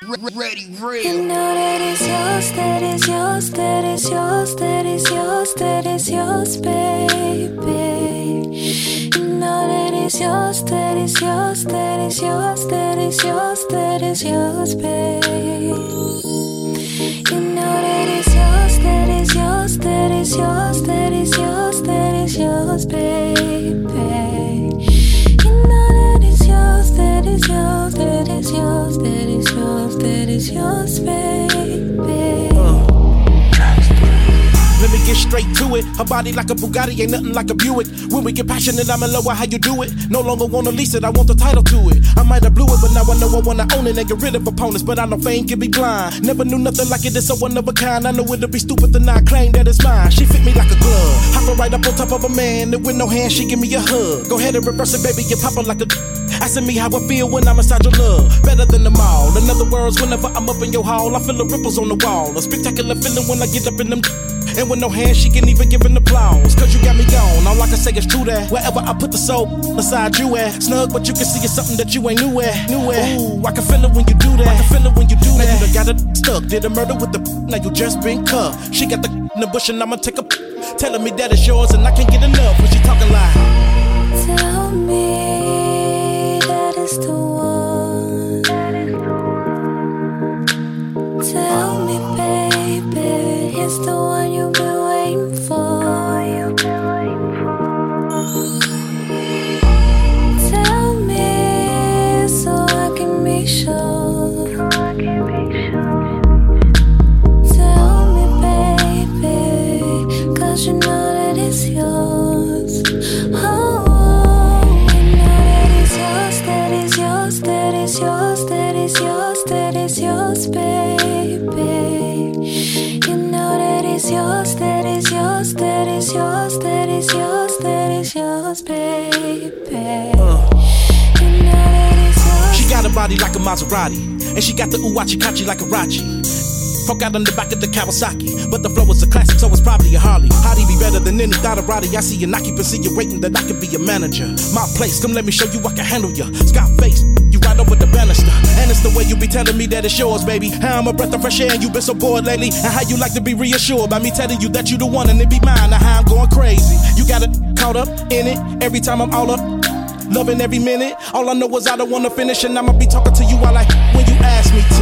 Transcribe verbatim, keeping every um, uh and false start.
Ready, ready. You know that it's yours, that it's yours, that it's yours, that it's yours, that it's yours, baby. You know that it's yours, that it's yours, that it's yours, that it's yours, that it's yours, baby. You know that it's yours, that it's yours, that it's yours, that it's yours, that it's yours, baby. You know that it's yours, that it's yours, that it's yours, that it's yours, that it's yours, baby. Uh. Let me get straight to it. Her body like a Bugatti, ain't nothing like a Buick. When we get passionate, I'ma lower how you do it. No longer wanna lease it, I want the title to it. I might have blew it, but now I know I wanna own it and get rid of opponents. But I know fame can be blind. Never knew nothing like it, it's so one of a kind. I know it'll be stupid to not claim that it's mine. She fit me like a glove. Hop her right up on top of a man, and with no hand, she give me a hug. Go ahead and reverse it, baby, you pop her like a asking me how I feel when I'm inside your love. Better than them all. In other words, whenever I'm up in your hall, I feel the ripples on the wall. A spectacular feeling when I get up in them. And with no hands, she can even give an applause. Cause you got me gone, all I can say is true that wherever I put the soul, beside you at. Snug, but you can see it's something that you ain't new at. New at. Ooh, I can feel it when you do that. I can feel it when you do now that. Now you done got it stuck, did a murder with the now you just been cuffed. She got the in the bush and I'ma take a telling me that it's yours and I can't get enough when she talking like. Tell me that it's the one. Tell me, baby, it's the one you've been waiting for. Tell me so I can be sure. Tell me, baby, cause you know that it's yours. Oh, you know that it's yours, that it's yours, that it's yours, that it's yours, that it's yours, baby. You know that it's yours, that it's yours, that it's yours, that it's yours, that it's yours, baby. Uh. You know that it's yours. She got a body like a Maserati, and she got the uwachi kachi like a Rachi. Broke out on the back of the Kawasaki, but the flow is a classic, so it's probably a Harley. Hardy be better than any Dotterati. I see an occupancy, you're waiting that I could be a manager. My place, come let me show you I can handle ya. Scarface, you right over the banister. And it's the way you be telling me that it's yours, baby. How I'm a breath of fresh air and you been so bored lately. And how you like to be reassured by me telling you that you the one and it be mine. Now how I'm going crazy. You got it caught up in it every time I'm all up. Loving every minute. All I know is I don't wanna finish, and I'ma be talking to you while I when you ask me